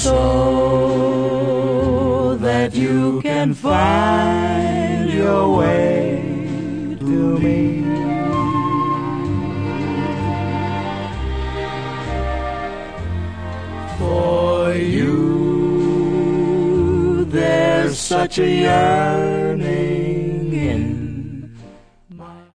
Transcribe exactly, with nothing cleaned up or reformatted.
so that you can find your way to me. For you, there's such a yearning